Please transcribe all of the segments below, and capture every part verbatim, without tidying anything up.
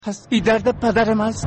پس این درد پدرم است.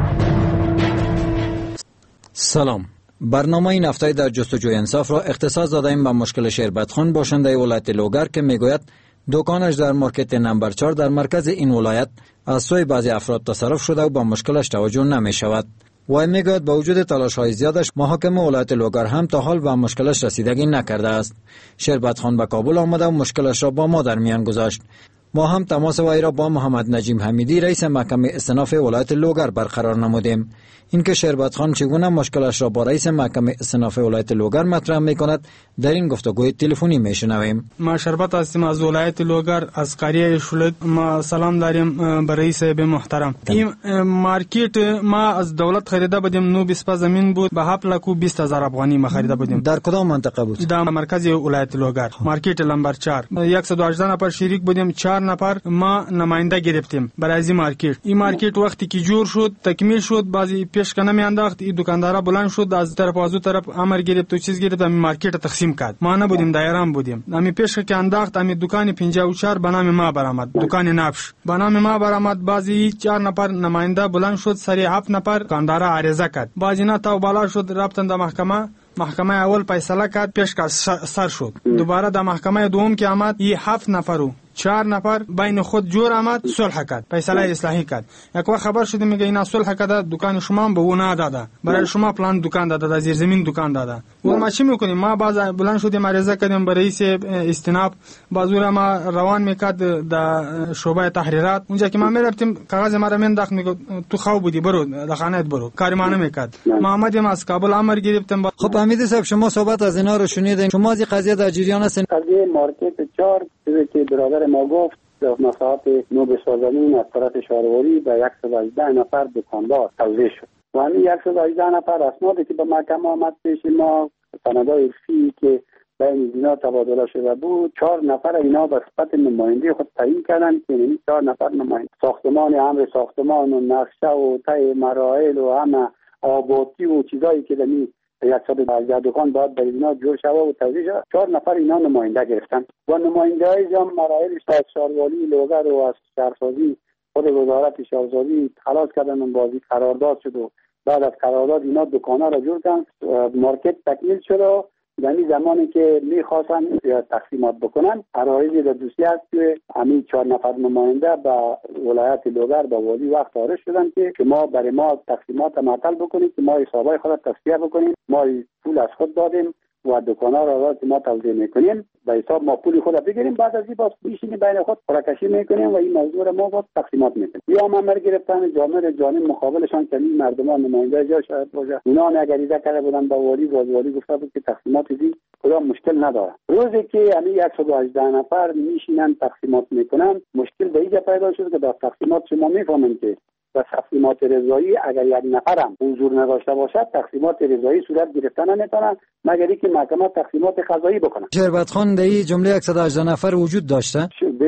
سلام. برنامه این هفته در جستجوی انصاف را اختصاص دادیم به مشکل شیربطخان باشنده ولایت لوگر که میگوید دکانش در مارکت نمبر چهار در مرکز این ولایت از سوی بعضی افراد تصرف شده و به مشکلش توجه نمی شود. و میگوید با وجود تلاش های زیادش محاکم ولایت لوگر هم تا حال به مشکلش رسیدگی نکرده است. شیربطخان به کابل آمده و مشکلش را با ما در میان گذاشت. ما هم تماس وی را با محمد نجیم حمیدی رئیس محکمه استئناف ولایت لوگر برقرار نمودیم. اینکه شیربطخان چگونه مشکلش را با رئیس محکمه استئناف ولایت لوگر مطرح می‌کند در این گفتگوی تلفنی میشنویم. ما شربت هستیم از ولایت لوگر از قریه شولت. ما سلام داریم به رئیس به محترم. این مارکت ما از دولت خریده بودیم، نو بیست زمین بود به هفت لاک و بیست هزار افغانی ما خریده بودیم. در کدام منطقه بود؟ در مرکز ولایت لوگر مارکت نمبر چهار. صد و هجده نفر شریک بودیم، چهار نفر ما نماینده گرفتیم برای این مارکت. این مارکت وقتی که جور شد تکمیل شد بعضی پیش کنه میانداخت، این دکاندارا بلند شد از طرف از اون طرف امر گرفت و چیز گرفت، همین مارکت تقسیم کرد. ما نبودیم، دایران بودیم. همین پیش که انداخت همین دکان پنجاه و چهار به نام ما برآمد، دکان نبش به نام ما برآمد. بعضی چهار نفر نماینده بلند شد، سری هفت نفر دکاندارا عریضه کرد. بعضی نه تا بالا شد رفتن در محکمه. محکمه اول فیصله کرد، پیش کرد سر شد. دوباره در محکمه دوم که آمد این هفت نفرو چهار نفر بین خود جور آمد، صلح کرد، فیصله اصلاحی کرد. یک وقت خبر شد میگه اینا صلح کرده، دکان شما به اون نداده، برای شما پلان دکان داده، زیر زمین دکان داده. و ما چی میکنیم؟ ما باز بلند شدیم عریضه کردیم به رئیس استئناف، بازور ما روان میکرد در شعبه تحریرات. اونجا که ما میرفتیم کاغذ ما را مینداخت، میگه تو خواب بودی برو در خانه‌ات برو، کاری ما نمیکرد. ما آمدیم از کابل امر گرفتیم. خب حمیدی صاحب شما صحبت از اینا رو شنیدین، شما از این قضیه در جریان هستین؟ قضیه مارکت چهار که برادر ما گفت در مساحت نو بسازمین از طرف شهرواری به صد و هجده نفر دکاندار توزیع شد و همین صد و هجده نفر اسنادی که به محکمه آمد پیش ما، سندهای عرفی که بین اینا تبادله شده بود، چهار نفر اینا به صفت نماینده خود تعیین کردن که این چهار نفر نماینده ساختمان، امر ساختمان و نقشه و طی مراحل و همه آبادی و چیزایی که دمی صد و هجده دکان باید در اینا جور شده و توزیع شده، چهار نفر اینا نماینده گرفتن و نماینده های جمع مراحلش از شهروالی لوگر و از شهرسازی خود وزارت شهرسازی خلاص کردن و بازی قرارداد شد و بعد از قرارداد اینا دکانا را جور کردن. مارکت تکمیل شد و یعنی زمانی که میخواستن تقسیمات بکنن عرایضی در دوسیه است که همین چهار نفر نماینده با ولایت لوگر با والی وقت آرش شدن که ما برای ما تقسیمات معطل بکنیم که ما حسابای خود تصفیه بکنیم. ما پول از خود دادیم و دکانا را که ما توزیع میکنیم به حساب ما پول خود بگیریم، بعد از این باز میشینیم بین خود پرکشی میکنیم و این موضوع ما باز تقسیمات میکنیم. یا ما مر گرفتن جامعه جانب مقابلشان که این مردمان نماینده جا شاید باشه، اونا نگریزه کرده بودن با والی، با والی گفته بود که تقسیمات دی کدام مشکل نداره. روزی که همین صد و هجده نفر میشینن تقسیمات میکنن، مشکل به اینجا پیدا شد که در تقسیمات شما میفهمید که و تقسیمات رضایی اگر یک نفرم حضور نداشته باشد تقسیمات رضایی صورت گرفتن نمیتونه مگر اینکه محکمه تقسیمات قضایی بکنه. شیربطخان در این جمله صد و هجده نفر وجود داشته؟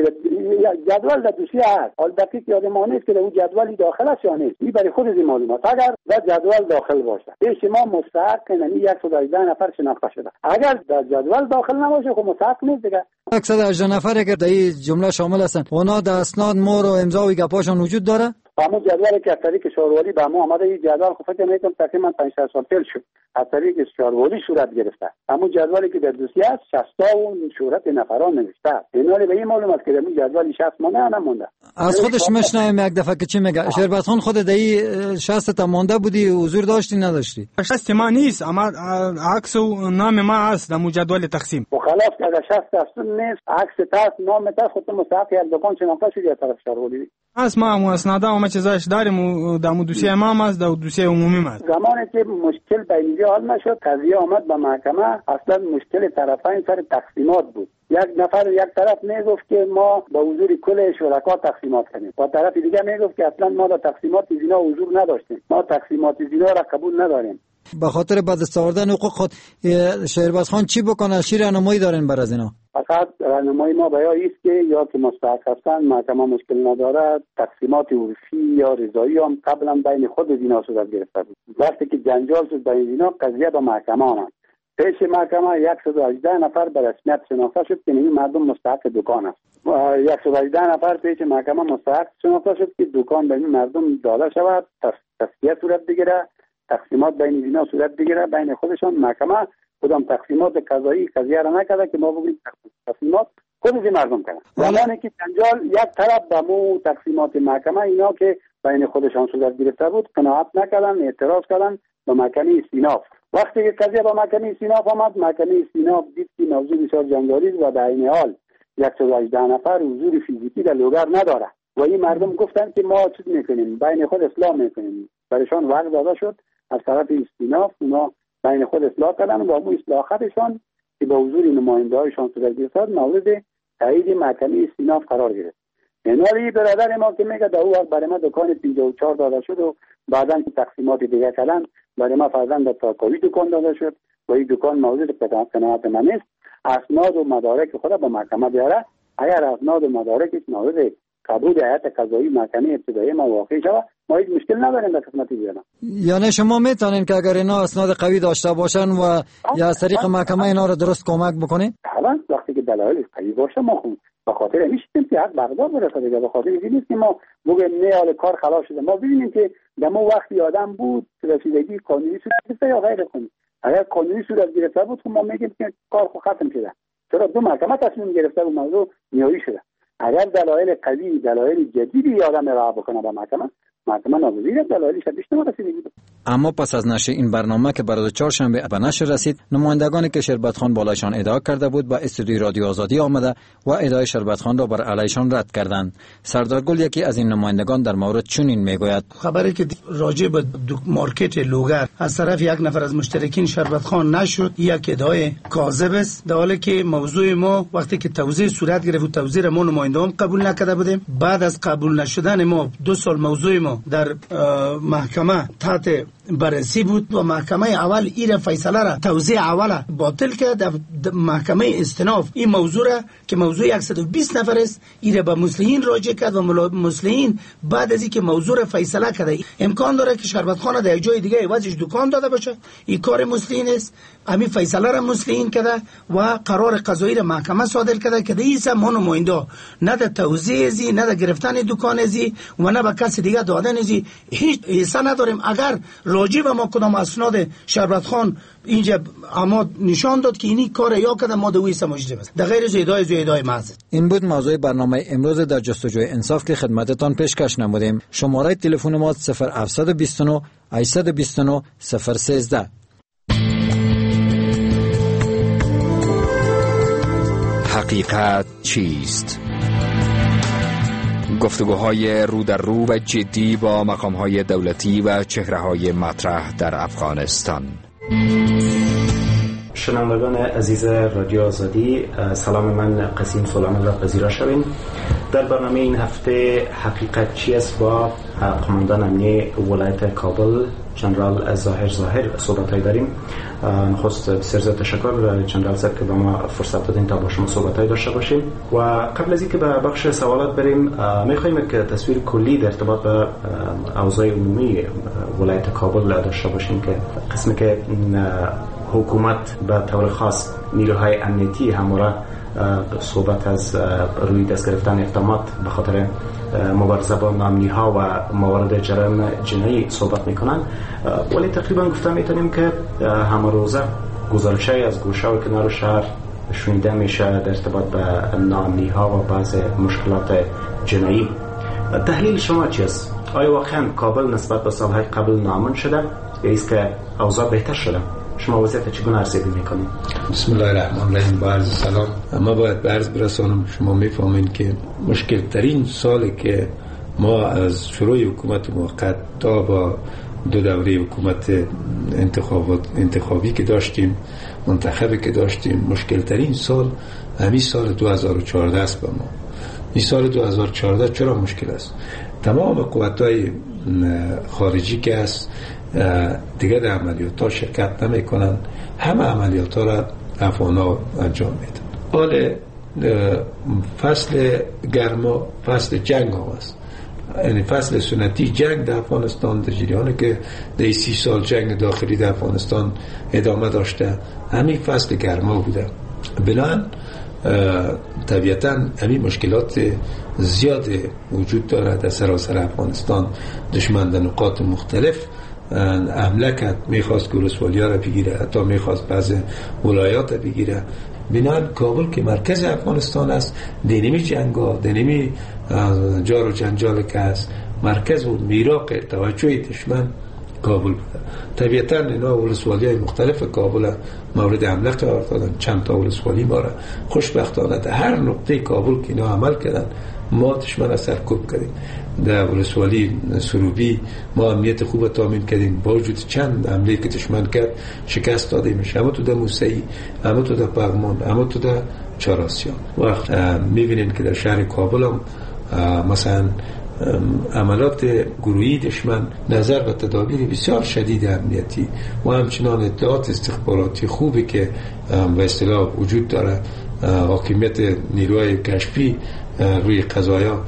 جدول در دوسیه هست، حال دقیق یادم نیست که در اون جدولی داخل است یا نیست، این برای خود از این معلومات اگر در جدول داخل باشه پیش ما مستحق نمی صد و هجده نفر شناخته شده، اگر در جدول داخل نباشه خب مستحق نیست دیگه. صد و هجده نفر که در این جمله شامل هستن اونا در اسناد مهر و امضا و گپاشون وجود داره؟ همون جدولی که از طریق شهروالی به ما آمده، این جدول خب فکر میکنم تقریبا پنج شش سال پیش شد از طریق شهروالی صورت گرفته. همون جدولی که در دوسیه است شصت و صورت نفران نوشته. اینالی به این معلوم است که در جدولی شصت مونده یا نمونده. از خودش میشنویم یک دفعه که چی میگه. شیربطخان خود در این شصت تا مونده بودی، حضور داشتی نداشتی؟ شصت ما نیست، اما عکس و نام ما هست در جدول تقسیم. و خلاص اگر شصت است نیست، عکس تاست، نام تاست، خود مستحق یک دکان شناخته شدی از طرف شهروالی. از ما مو اسنادا و ما چیزاش داریم و در دوسیه ما هست، در دوسیه عمومی هست. زمانی که مشکل به اینجا حل نشد، قضیه آمد به محکمه، اصلا مشکل طرفین سر تقسیمات بود. یک نفر یک طرف میگفت که ما با حضور کل شرکا تقسیمات کنیم و طرف دیگه میگفت که اصلا ما در تقسیمات زینا حضور نداشتیم، ما تقسیمات زینا را قبول نداریم. به خاطر به دست آوردن حقوق خود شیربطخان چی بکنه؟ چی راهنمایی دارین بر از اینا؟ فقط راهنمایی ما به است که یا که مستحق هستن محکمه مشکل نداره، تقسیمات عرفی یا رضایی هم قبلا بین خود اینا صورت گرفته بود. وقتی که جنجال شد بین اینا قضیه به محکمه آمد. پیش محکمه صد و هجده نفر به رسمیت شناخته شد که این مردم مستحق دکان است. صد و هجده نفر پیش محکمه مستحق شناخته شد که دکان به این مردم داده شود، تصفیه صورت بگیره، تقسیمات بین اینا صورت بگیره بین خودشان. محکمه کدام تقسیمات قضایی قضیه را نکرده که ما بگیم تقسیمات خودش مردم کردن. زمانی که جنجال یک طرف به مو تقسیمات محکمه اینا که بین خودشان صورت گرفته بود قناعت نکردن، اعتراض کردن به محکمه استیناف. وقتی که قضیه به محکمه استیناف آمد، محکمه استیناف دید که موضوع بسیار جنجالی و در این حال صد و هجده نفر حضور فیزیکی در لوگر نداره و این مردم گفتن که ما چیز میکنیم، بین خود اصلاح میکنیم. برایشان وقت داده شد از طرف استیناف، اونا بین خود اصلاح کردن و با اون اصلاحاتشان که با حضور نماینده هایشان صورت گرفت مورد تایید محکمه استیناف قرار گرفت. اینوری برادر ما که میگه در اون وقت برای ما دکان پنجاه و چهار داده شد و بعداً که تقسیمات دیگه کردن برای ما فرزند در تاکاوی دکان داده شد و این دکان موضوع قناعت من است. اسناد و مدارک خود به محکمه بیاره. اگر اسناد و مدارکش مورد قبول هیئت قضایی محکمه ابتدایی ما واقع شود، ما هیچ مشکل نداریم در قسمت دیگه. یعنی شما میتونین که اگر اینا اسناد قوی داشته باشن و یا از طریق محکمه اینا رو درست کمک بکنین؟ حالا وقتی که دلایل قوی باشه ما خود به خاطر هیچ که حق بردار برسه دیگه، به خاطر این نیست که ما بگیم نه حال کار خلاص شده. ما ببینیم که در ما وقتی آدم بود رسیدگی قانونی صورت گرفته یا غیر قانونی. اگر قانونی صورت گرفته بود ما میگیم که کار خو ختم شده، چرا دو محکمه تصمیم گرفته و موضوع نهایی شده. اگر دلایل قوی، دلایل جدیدی آدم را بکنه به محکمه، محکمه ناگزیر دلایلی شدیش نمی‌رسیده. اما پس از نشر این برنامه که برای چهارشنبه به نشر رسید، نمایندگانی که شربتخان بالایشان ادعا کرده بود به استودیوی رادیو آزادی آمده و ادعای شربتخان را بر علیشان رد کردند. سردار گل یکی از این نمایندگان در مورد چنین میگوید: خبری که راجع به مارکت لوگر از طرف یک نفر از مشترکین شربتخان نشد یک ادعای کاذب است، در حالی که موضوع ما وقتی که توضیح صورت گرفت و توضیح ما نمایندگان قبول نکرده بودیم، بعد از قبول نشدن ما دو سال موضوع ما در محکمه تحت بررسی بود و محکمه اول این فیصله را توضیح اول باطل کرد. در محکمه استیناف این موضوع را که موضوع صد و بیست نفر است این را به مسلمین راجع کرد و مسلمین بعد از اینکه موضوع را فیصله کرده امکان داره که شربتخانه در جای دیگه واسش دکان داده باشه، این کار مسلمین است. همین فیصله را مسلمین کرده و قرار قضایی را محکمه صادر کرده که دیسه ما نماینده نه در توضیح ازی، نه در گرفتن دکان ازی و نه به کسی دیگه دادن ازی هیچ حصه نداریم. اگر راجع به ما کدام اسناد شربتخان اینجا اما نشان داد که اینی کار یا کده ما دویست مجرم است، در غیر زیدای زیدای محض. این بود موضوع برنامه امروز در جستجوی انصاف که خدمتتان پیشکش نمودیم. شماره تلفن ما صفر هفت دو نه هشت دو نه صفر یک سه. حقیقت چیست؟ گفتگوهای رو در رو و جدی با مقامهای دولتی و چهره‌های مطرح در افغانستان. شنوندگان عزیز رادیو آزادی، سلام من قسیم سلیمان را پذیرا شوین. در برنامه این هفته حقیقت چیست با قماندان امنیه ولایت کابل جنرال ظاهر ظاهر صحبت‌های داریم. نخست بسیار زیاد تشکر جنرال صاحب که به ما فرصت دادین تا با شما صحبت‌های داشته باشیم و قبل از اینکه به بخش سوالات بریم می‌خوایم که تصویر کلی در ارتباط به اوضاع عمومی ولایت کابل داشته باشیم که قسمی که حکومت به طور خاص نیروهای امنیتی همواره صحبت از روی دست گرفتن اقدامات به خاطر مبارزه با ناامنی‌ها و موارد جرایم جنایی صحبت میکنن، ولی تقریبا گفته میتونیم که همه روزه گزارش‌های از گوشه و کنار شهر شنیده میشه در ارتباط به ناامنی‌ها و بعض مشکلات جنایی. تحلیل شما چیست؟ آیا واقعا کابل نسبت به سالهای قبل ناامن شده یا است که اوضاع بهتر شده؟ شما وضعیت چگونه ارزیابی میکنید؟ بسم الله الرحمن الرحیم. با عرض سلام. اما باید به عرض برسانم شما میفهمین که مشکل ترین سالی که ما از شروع حکومت موقت تا با دو دوره حکومت انتخابات انتخابی که داشتیم منتخبی که داشتیم، مشکل ترین سال همین سال دو هزار و چهارده است. با ما این سال دو هزار و چهارده چرا مشکل است؟ تمام قوت‌های خارجی که است دیگه در عملیات ها شرکت نمی کنن، همه عملیات ها را افغان ها انجام میدن. حال فصل گرما فصل جنگ ها است. یعنی فصل سنتی جنگ در افغانستان، در جریانی که در سی سال جنگ داخلی در افغانستان ادامه داشته، همین فصل گرما بوده. بنابراین طبیعتاً همین مشکلات زیاد وجود دارد در سراسر افغانستان. دشمن در نقاط مختلف حمله کرد، میخواست که ولسوالی ها را بگیره، حتی میخواست بعض ولایات را بگیره. بنابراین کابل که مرکز افغانستان است، دینمی جنگا، دینمی جار و جنجال که است، مرکز و میراق توجه دشمن کابل بوده. طبیعتاً اینا ولسوالی های مختلف کابل مورد حمله قرار دادن. چند تا ولسوالی ما را خوشبختانه در هر نقطه کابل که اینا عمل کردن ما دشمن را سرکوب کردیم. در ولسوالی سروبی ما امنیت خوب تامین کردیم، با وجود چند حمله که دشمن کرد شکست داده میشه. اما تو در موسعی، اما تو در پغمان، اما تو در چهارآسیاب. وقت میبینین که در شهر کابل هم مثلا عملات گروهی دشمن نظر و تدابیر بسیار شدید امنیتی و همچنان اطلاعات استخباراتی خوبی که به اصطلاح وجود داره، حاکمیت نیروهای کشفی روی قضایا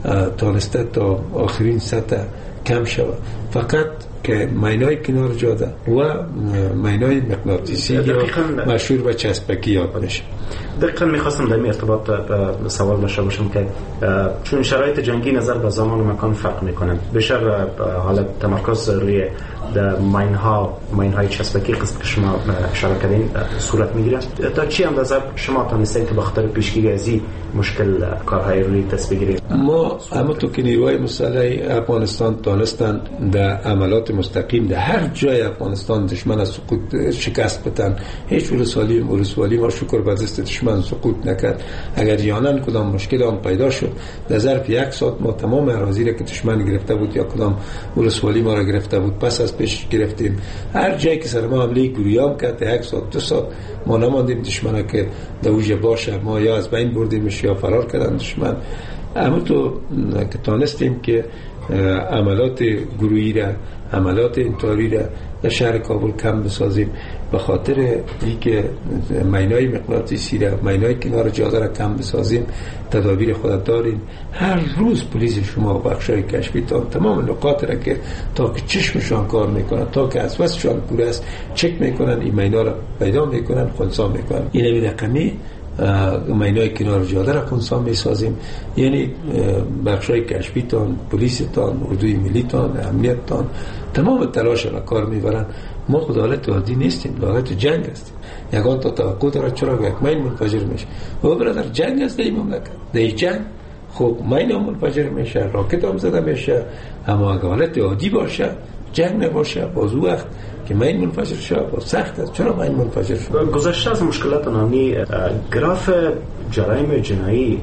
تانسته تا آخرین سطح کم شود. فقط که مینای کنار جاده و مینای مغناطیسی یا مشهور به چسبکی یاد بشه. دقیقا میخواستم در این ارتباط سوال داشته باشم که چون شرایط جنگی نظر به زمان و مکان فرق میکنند، بیشتر حالت تمرکز روی ماین ها ماین های چسبکی قسم که شما اشاره کردین صورت میگیره. تا چی اندازه شما تانستید که به خاطر پیشگیری از این مشکل کارهای روی دست بگیرید؟ ما اما تو که نیروهای مسلح افغانستان تانستن در عملات مستقیم در هر جای افغانستان دشمن از سقوط شکست بدن. هیچ ولسوالی ولسوالی ما شکر به دست دشمن سقوط نکرد. اگر یانن کدام مشکل هم پیدا شد در ظرف یک ساعت ما تمام اراضی را که دشمن گرفته بود یا کدام ولسوالی ما را گرفته بود پس از پیش گرفتیم. هر جایی که سر ما حمله گروهی کرد یک ساعت دو ساعت ما نماندیم دشمن که دوجه باشه، ما یا از بین بردیمش یا فرار کردن دشمن. اما تو که تانستیم که عملات گروهی را، عملات انتحاری را در شهر کابل کم بسازیم به خاطر اینکه مینای مغناطیسی را، مینای کنار جاده را کم بسازیم. تدابیر خود داریم. هر روز پلیس شما و بخشای کشفی تا تمام نقاط را که تا که چشمشان کار میکنن، تا که از وسطشان پور است چک میکنن، این مینا را پیدا میکنن، خنثی میکنن. این همین رقمی مینای کنار جاده را خنثی میسازیم. یعنی بخشای کشفی تان، پلیس تان، اردوی ملی تان، امنیت تان تمام تلاش را کار میبرن. ما خود حالت عادی نیستیم، حالت جنگ هستیم. یگان تا توقع داره چرا یک مین منفجر میشه؟ و برادر جنگ است در این مملکت. در این جنگ خب مین هم منفجر میشه، راکت هم زده میشه. اما اگر حالت عادی باشه، جنگ نباشه، باز وقت که مین منفجر شده با سخت است. چرا مین منفجر شده؟ گذشته از مشکلات نامی گراف جرایم جنایی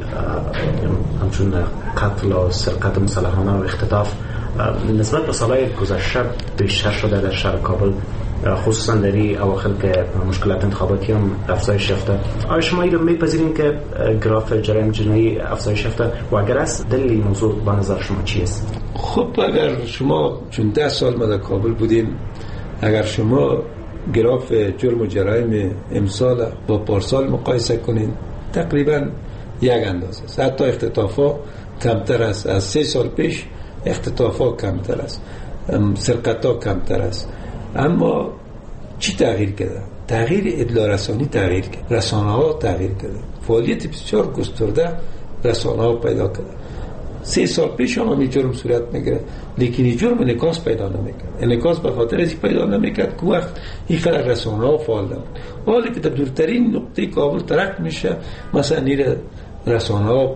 همچون قتل و سرقت مسلحانه و اختطاف نسبت به سالهای گذشته بیشتر شده در شهر کابل، خصوصا در این اواخر که مشکلات انتخاباتی هم افزایش یافته. آیا شما این رو میپذیرین که گراف جرایم جنایی افزایش یافته و اگر است دلیل این موضوع به نظر شما چی است؟ خب اگر شما چون ده سال ما در کابل بودیم، اگر شما گراف جرم و جرایم امسال با پارسال مقایسه کنین تقریبا یک اندازه است. حتی اختطافا کمتر است از سه سال پیش، اختطافا کمتر است، سرقتا کمتر است. اما چی تغییر کرده؟ تغییر اطلاع رسانی تغییر کرد، رسانه ها تغییر کرده، فعالیت بسیار گسترده رسانه ها پیدا کرده. سه سال پیش هم این جرم صورت میگیره، لیکن این جرم انعکاس پیدا نمیکرد. انعکاس به خاطر ازی پیدا نمیکرد که وقت این خلق رسانه ها فعال نبود. حالی که در دورترین نقطه کابل ترک میشه مثلا این رسانه ها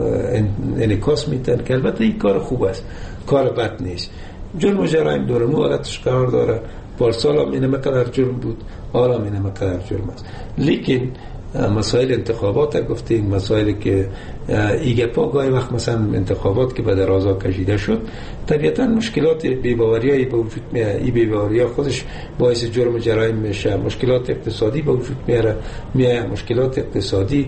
انعکاس میتن که البته این کار خوب است، کار بد نیست. جرم و جرایم داره مو حالتش قرار داره. پارسال هم اینه مقدر جرم بود، حالا هم اینه مقدر جرم است. لیکن مسائل انتخابات گفتیم، مسائلی که ایگه پا گاهی وقت مثلا انتخابات که به درازا کشیده شد طبیعتا مشکلات بی‌باوریایی به وجود میاد. این بی‌باوریا خودش باعث جرم و جرایم میشه. مشکلات اقتصادی به وجود میاره میاد مشکلات اقتصادی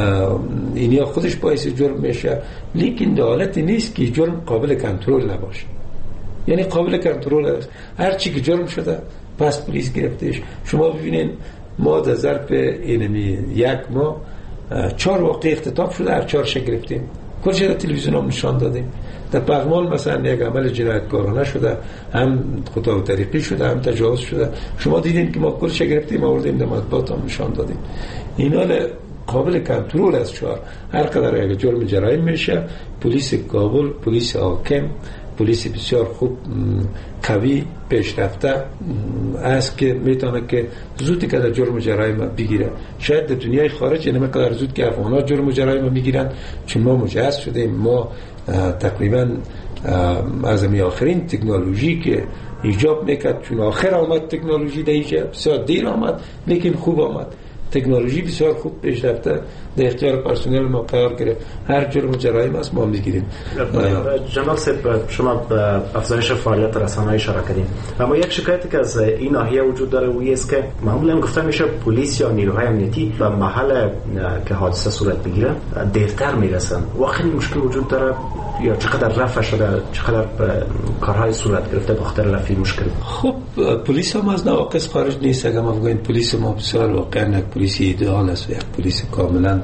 اینیا خودش باعث جرم میشه. لیکن در حالتی نیست که جرم قابل کنترل نباشه. یعنی قابل کنترل است. هر چی که جرم شده پس پلیس گرفتهش. شما ببینید ما در ظرف اینمی یک ماه چهار واقعه اختطاف شده، هر چهارش گرفتیم. کلش در تلویزیون هم نشان دادیم. در پغمان مثلا یک عمل جنایتکارانه شده، هم خطا و طریقی شده، هم تجاوز شده. شما دیدین که ما کلش گرفتیم آوردیم در مطبوعات هم نشان دادیم. اینا قابل کنترل است. شهر هر قدر اگه جرم جرایم میشه، پلیس کابل، پلیس حاکم، پلیس بسیار خوب قوی پیشرفته است که میتونه که زود که در جرم جرایم بگیره. شاید در دنیای خارج نمی قدر زود که افغان‌ها جرم جرایم میگیرن، چون ما مجهز شدیم. ما تقریبا از می آخرین تکنولوژی که ایجاب میکرد، چون آخر آمد تکنولوژی در اینجا بسیار دیر آمد لیکن خوب آمد. تکنولوژی بسیار خوب پیش رفته، در اختیار پرسنل ما قرار گرفت. هر جرم جرایم است ما میگیریم. جناب صاحب، شما به افزایش فعالیت رسانه‌ای اشاره کردین، اما یک شکایتی که از این ناحیه وجود داره و است که معمولا گفته میشه پلیس یا نیروهای امنیتی به محل که حادثه صورت بگیره دیرتر میرسن. واقعا مشکل وجود داره یا چقدر رفع شده، چقدر کارهای صورت گرفته به خاطر رفع مشکل؟ خب پلیس هم از نواقص خارج نیست. اگه ما بگیم پلیس ما بسیار واقعا یک پلیس ایدئال است و یک پلیس کاملا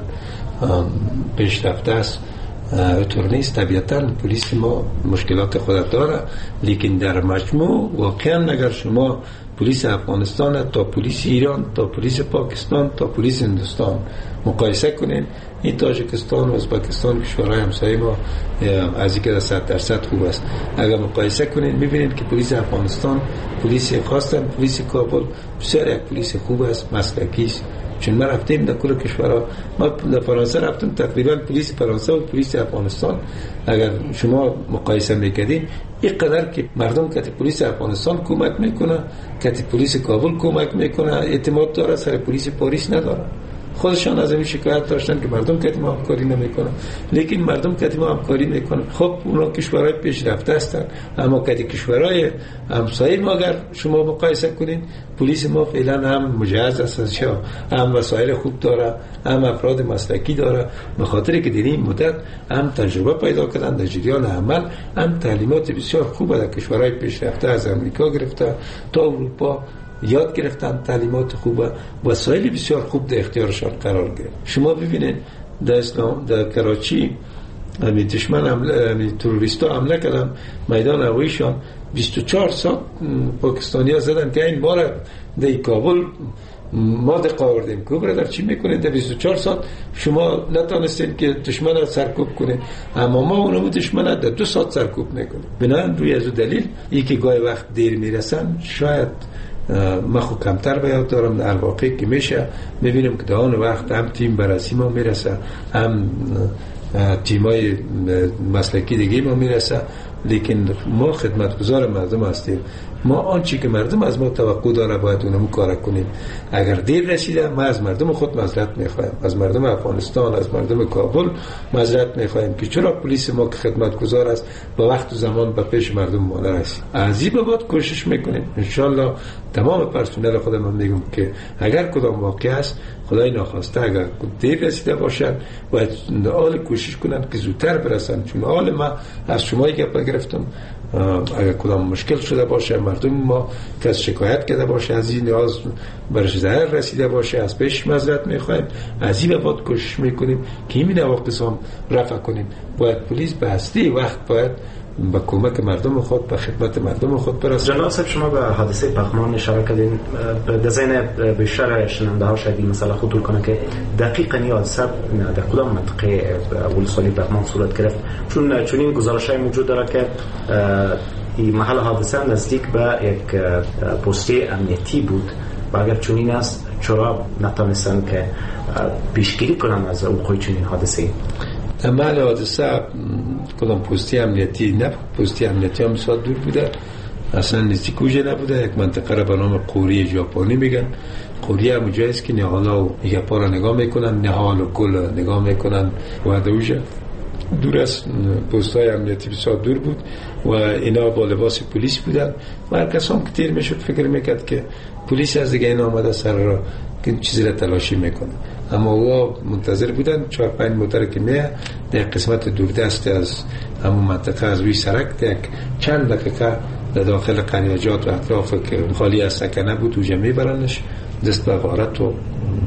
پیشرفته است، اینطور نیست. طبیعتا پلیس ما مشکلات خود داره، لیکن در مجموع واقعا اگر شما پلیس افغانستان تا پلیس ایران تا پلیس پاکستان تا پلیس هندوستان مقایسه کنین، این تاجیکستان و ازبکستان کشورهای همسایه ما از اینکه صد درصد خوب است. اگر مقایسه کنین میبینید که پلیس افغانستان، پلیس خواستن، پلیس کابل بسیار یک پلیس خوب است، مسلکی است. چون ما رفتیم در کل کشورها، ما در فرانسه رفتیم، تقریبا پلیس فرانسه و پلیس افغانستان اگر شما مقایسه میکردین، اینقدر که مردم که پلیس افغانستان کمک میکنه، که پلیس کابل کمک میکنه، اعتماد داره، سر پلیس پاریس نداره. خودشان از این شکایت داشتن که مردم که ما همکاری نمیکنن، لیکن مردم که ما همکاری میکنن. خب اونا کشورهای پیشرفته هستند، اما که کشورهای همسایه ما اگر شما مقایسه کنین، پلیس ما فعلا هم مجهز است، هم وسایل خوب داره، هم افراد مسلکی داره، به خاطر که در این مدت هم تجربه پیدا کردن در جریان عمل، هم تعلیمات بسیار خوب در کشورهای پیشرفته از امریکا گرفته تا اروپا یاد گرفتن، تعلیمات خوبه، وسایل بسیار خوب در اختیارشان قرار گرفت. شما ببینید در اسلام در کراچی امی دشمن حمله، امی تروریستا حمله کردن میدان هواییشان، بیست و چهار ساعت پاکستانی‌ها زدن که این ما را در کابل ما دقا آوردیم. که برادر چی میکنید در بیست و چهار ساعت شما نتونستید که دشمن را سرکوب کنید، اما ما اونو دشمن را در دو ساعت سرکوب میکنیم. بنابراین روی از دلیل ای که گاهی وقت دیر میرسن، شاید ما خود کمتر بیاد دارم، در واقع که میشه میبینیم که در آن وقت هم تیم بررسی ما میرسه، هم تیمای مسلکی دیگه ما میرسه، لیکن ما خدمتگزار مردم هستیم. ما آنچه که مردم از ما توقع داره باید اونمو کار کنیم. اگر دیر رسیده، ما از مردم خود معذرت میخوایم، از مردم افغانستان، از مردم کابل معذرت میخوایم که چرا پلیس ما که خدمتگزار است با وقت و زمان به پیش مردم ما نرسید. از این بابت کوشش میکنیم انشالله. تمام پرسنل خودم هم میگم که اگر کدام واقع است، خدای ناخواسته اگر دیر رسیده باشن، باید آل کوشش کنن که زودتر برسن. چون آل ما از شما گپ گرفتم، اگر کدام مشکل شده باشه، مردم ما که از شکایت کرده باشه، از این نیاز برش ظاهر رسیده باشه، از پیش معذرت میخوایم. از این بابت کوشش میکنیم که این نواقص هم رفع کنیم. باید پلیس به هستی وقت باید با کمک مردم خود به خدمت مردم خود برسه. جناب صاحب، شما به حادثه پغمان اشاره کردین. در ذهن بیشتر شنونده ها شاید این مسئله خطور کنه که دقیقاً این حادثه در کدام منطقه ولسوالی پغمان صورت گرفت، چون چون این گزارش‌های موجود داره که این محل حادثه نزدیک به یک پستی امنیتی بود و اگر چنین است چرا نتونستن که پیشگیری کنن از وقوع چنین حادثه‌ای؟ محل حادثه کدام پستی امنیتی نه، پستی امنیتی هم بسیار دور بوده، اصلا نزدیک اوجه نبوده. یک منطقه را به نام قوری ژاپنی میگن. قوری هم اونجایی است که نهالا و گپا را نگاه میکنن، نهال و گل نگاه میکنن و اوجه دور از پست‌های امنیتی بسیار دور بود و اینا با لباس پلیس بودن و هر کس هم که تیر میشد فکر میکرد که پلیس از دیگه اینا آمده سر را که چیزی را تلاشی میکنه، اما او منتظر بودن. چهار پنج موتر که میه در قسمت دوردست از همون منطقه از روی سرک یک چند دقیقه در داخل قریجات و اطراف که خالی از سکنه بود و جمعی برنش دست به غارت و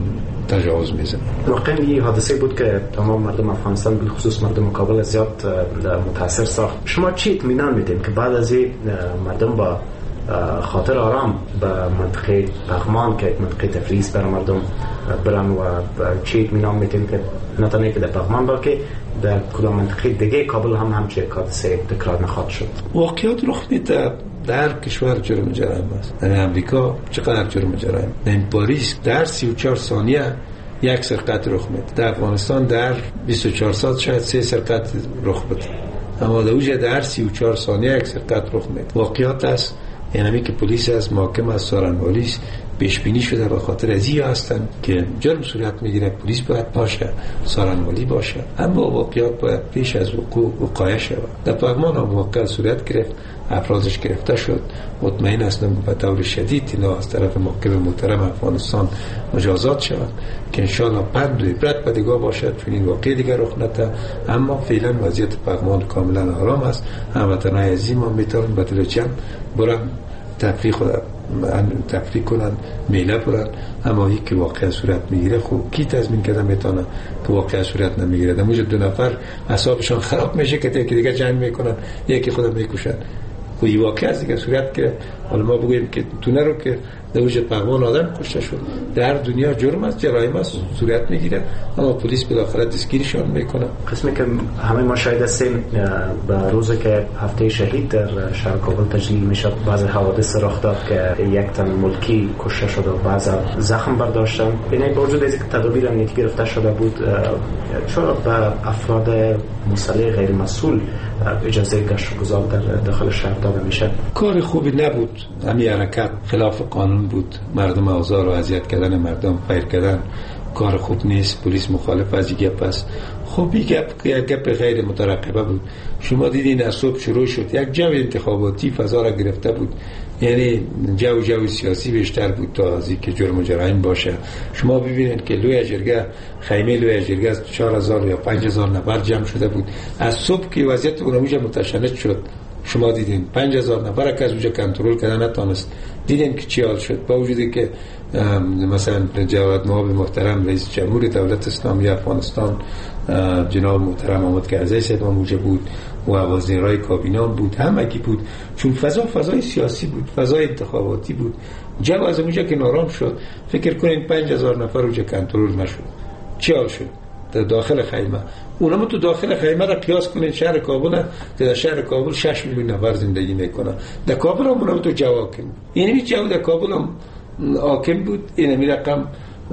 تجاوز میزنه. واقعا این حادثه بود که تمام مردم افغانستان به خصوص مردم کابل زیاد متاثر ساخت. شما چی اطمینان میدین که بعد از این مردم با خاطر آرام به منطقه پغمان که منطقه تفریحی برای مردم برن و چی اطمینان میدین که نه تنها که در پغمان بلکه در کدام منطقه دیگه کابل هم همچه حادثه تکرار نخواهد شد؟ واقعیت رخ میده در کشور جرم جرایم است. در امریکا چقدر جرم جرایم، در پاریس در سی و چهار ثانیه یک سرقت رخ میده، در افغانستان در بیست و چهار ساعت شاید سه سرقت رخ بده، اما در اوج در سی و چهار ثانیه یک سرقت رخ میده. واقعیت است یعنی که پلیس از محاکم از سارنوالی پیش بینی شده به خاطر از این هستن که جرم صورت میگیره پلیس باید باشه، سارنوالی باشه، اما واقعیت باید پیش از وقوع وقایع شود. در پغمان هم واقع صورت گرفت، افرادش گرفته شد. مطمئن هستم به طور شدید اینا از طرف محکم محترم افغانستان مجازات شود که انشاءالله پند و عبرت به دیگاه باشد چون این واقع دیگر رخ نده. اما فعلا وضعیت پغمان کاملا آرام است. هموطنان عزیز ما میتونن به دل جمع برن تفریح خود تفریح کنن، میله برن، اما یک که واقع صورت میگیره خوب کی تضمین کده میتونه که واقع صورت نمیگیره. در موجب دو نفر اعصابشون خراب میشه که یکی دیگه جنگ میکنن، یکی خودم میکشن. خودی واقع از دیگه صورت که حالا ما بگویم که تو نرو که در وجود پغمان آدم کشته شد، در دنیا جرم است، جرایم است صورت میگیره، اما پلیس بالاخره دستگیرشون میکنه. قسمی که همه ما شاهد هستیم به روزی که هفته شهید در شهر کابل تجلیل میشد بعض حوادث رخ داد که یک تن ملکی کشته شد و بعض زخم برداشتن. یعنی با وجود اینکه تدابیر امنیتی گرفته شده بود چرا به افراد مسلح غیر مسئول اجازه گشت و گذار در داخل شهر داده میشه؟ کار خوبی نبود. همین حرکت خلاف قانون بود. مردم آزار و اذیت کردن مردم، فیر کردن کار خوب نیست. پلیس مخالف از این گپ است. خب این گپ گپ غیر مترقبه بود. شما دیدین از صبح شروع شد یک جو انتخاباتی فضا را گرفته بود، یعنی جو جو سیاسی بیشتر بود تا از اینکه جرم و جرایم باشه. شما ببینید که لوی جرگه خیمه لوی جرگه از چهار هزار یا پنج هزار نفر جمع شده بود. از صبح که وضعیت اونجا متشنج شد شما دیدین پنج هزار نفر که از اونجا کنترل کردن نتونست. دیدین که چی حال شد با وجودی که مثلا جواد مآب محترم رئیس جمهور دولت اسلامی افغانستان جناب محترم محمد کرزی صاحب موجود بود و وزیرای کابینه بود، همگی بود، چون فضا فضای سیاسی بود، فضای انتخاباتی بود. جو از اونجا که نارام شد فکر کنین پنج هزار نفر اونجا کنترل نشد. چی حال شد در داخل خیمه؟ اونم تو داخل خیمه را قیاس کنین شهر کابل، در شهر کابل شش میلیون نفر زندگی میکنه. در کابل هم اونم تو جو حاکم، یعنی جو در کابل هم حاکم بود. این رقم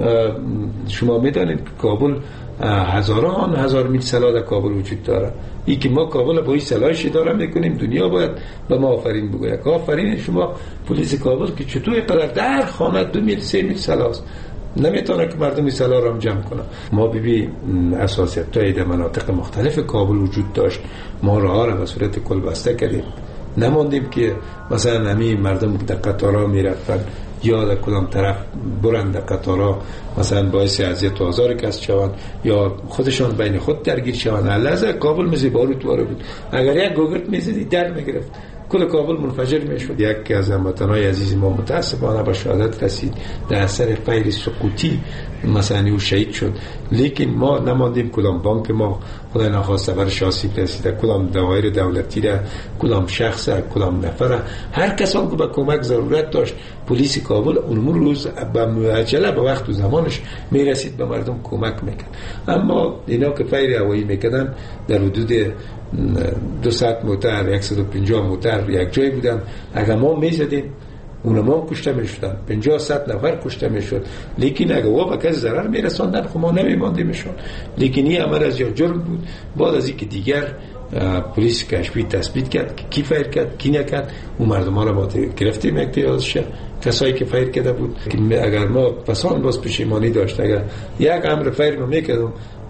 شما میدانید که کابل هزاران هزار میل سلاح در کابل وجود داره. ای که ما کابل با این سلاحش اداره میکنیم، دنیا باید به ما آفرین بگوید که آفرین شما پلیس کابل که چطور قدر در خانه دو میل سه میل سلاح است، نمیتونه که مردم سلاح را هم جمع کنه. ما ببین اساسیت های در مناطق مختلف کابل وجود داشت، ما راه را به صورت کل بسته کردیم، نماندیم که مثلا همین مردم در قطارها میرفتن یا در کدام طرف برند در قطارها مثلا باعث اذیت و آزار کس شوند یا خودشان بین خود درگیر شوند. لحظه کابل مثل بارود واره بود، اگر یک گوگرد میزدی در میگرفت کل کابل منفجر میشد. یکی از هموطنان عزیز ما متاسفانه به شهادت رسید در اثر فیر سقوطی، مثلا او شهید شد. لیکن ما نماندیم کدام بانک ما خدای نخواسته بر شاسیب رسیده، کدام دوایر دولتی را، کدام شخص، کدام نفر، هر کسان که به کمک ضرورت داشت پلیس کابل اون روز به عجله به وقت و زمانش میرسید به مردم کمک میکرد. اما اینا که فیر هوایی میکردن در حدود دو صد موتر، صد و پنجاه موتر یک جای بودن، اگر ما میزدیم اونما کشته میشدن، پنجاه صد نفر کشته میشد. لیکن اگر وا به کس ضرر میرساندن خب ما نمیماندیمشون. لیکن این عمل از جرم بود. بعد از اینکه دیگر پلیس کشفی تثبیت کرد که کی فیر کرد کی نکرد، اون مردم ها را ما گرفتیم اعتراضش، کسایی که فیر کرده بود. اگر ما پسان باز پشیمانی داشت، اگر یک امر فیر ما میکردم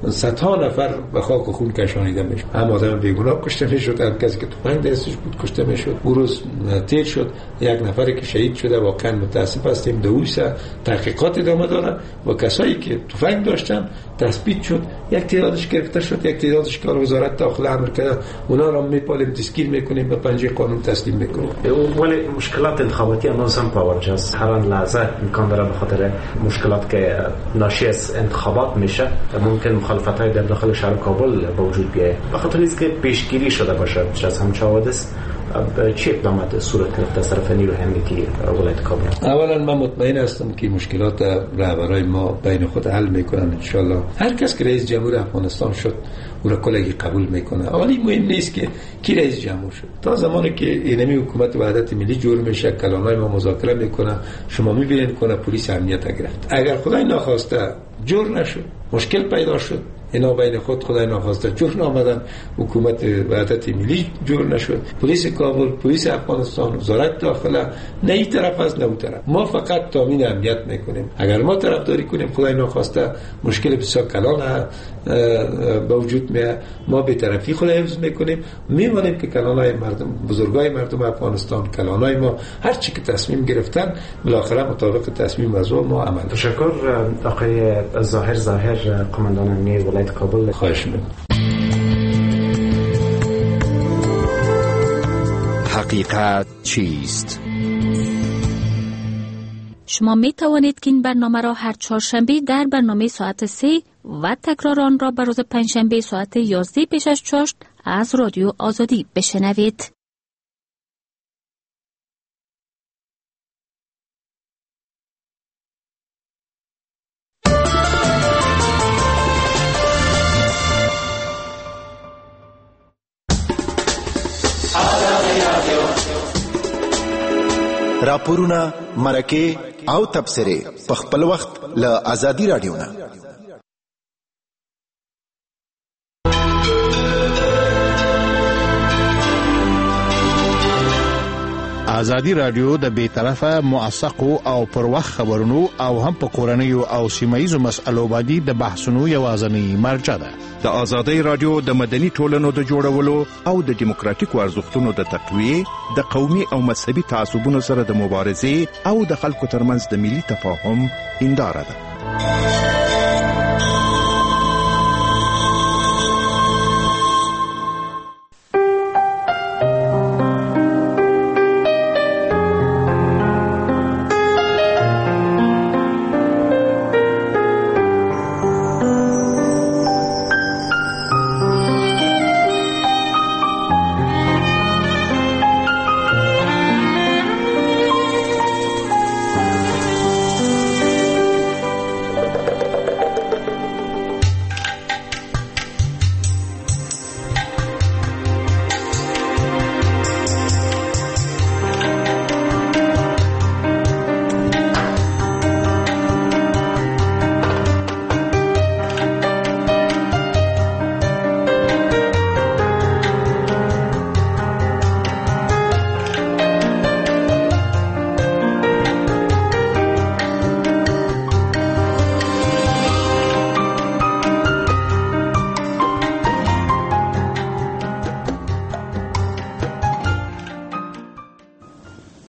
صدها نفر به خاک و خون کشانیده میشد. هم آدم بیگناه کشته میشد، هم کسی که تفنگ دستش بود کشته میشد. او روز تیر شد یک نفری که شهید شده، واقعا متاسف هستیم. دویسه تحقیقات ادامه داره و کسایی که تفنگ داشتن تثبیت شد، یک تعدادش گرفته شد، یک تعدادش که وزارت داخله امر کرده اونا را میپالیم، دستگیر میکنیم، به پنجه قانون تسلیم میکنیم. ولی مشکلات انتخاباتی هنوز هم پاورجا است. هر آن لحظه امکان داره به خاطر مشکلات که ناشی از انتخابات میشه ممکن مخالفت‌های در داخل شهر کابل به وجود بیاید. به خاطر اینکه پیشگیری شده باشه از همچین حوادث، چه اقدامات صورت گرفته از طرف نیروی امنیتی ولایت کابل؟ اولا من مطمئن هستم که مشکلات رهبرای ما بین خود حل میکنن ان شاء الله. هر کس که رئیس جمهور افغانستان شد او را کلگی قبول میکنه. ولی مهم نیست که کی رئیس جمهور شد. تا زمانی که اینمی حکومت وحدت ملی جور میشه، کلانای ما مذاکره میکنه، شما میبینید کنه پلیس امنیت گرفت. اگر خدای ناخواسته جور نشد، مشکل پیدا شد، اینا بین خود خدای ناخواسته جور نامدن، حکومت وحدت ملی جور نشد، پلیس کابل، پلیس افغانستان، وزارت داخله، نه این طرف از نه اون طرف. ما فقط تامین امنیت میکنیم. اگر ما طرفداری کنیم خدای ناخواسته مشکل بسیار کلان به وجود میاد، ما به طرفی خود حفظ میکنیم، میمونیم که کلانای مردم، بزرگای مردم افغانستان، کلانای ما هر چی که تصمیم گرفتن بالاخره مطابق تصمیم از ما عمل. تشکر آقای ظاهر ظاهر قماندان امنیه ولایت کابل. خواهش می‌کنم. حقیقت چیست؟ شما می توانید که این برنامه را هر چهارشنبه در برنامه ساعت سه و تکرار آن را به روز پنجشنبه ساعت یازده پیش از چاشت از رادیو آزادی بشنوید. راپورونه، مرکه او تبصره په خپل وخت له آزادي رادیو نه. آزادي رادیو د بې طرفه موثقو او پر وخت خبرونو او هم په کورنیو او سیمایي مسألو باندې د بحثونو یوازنی مرجع ده. د آزادۍ رادیو د مدني ټولنو د جوړولو او د دیموکراتیکو ارزښتونو د تقویې، د قومي او مذهبي تعصبونو سره د مبارزې او د خلکو ترمنځ د ملي تفاهم هنداره ده.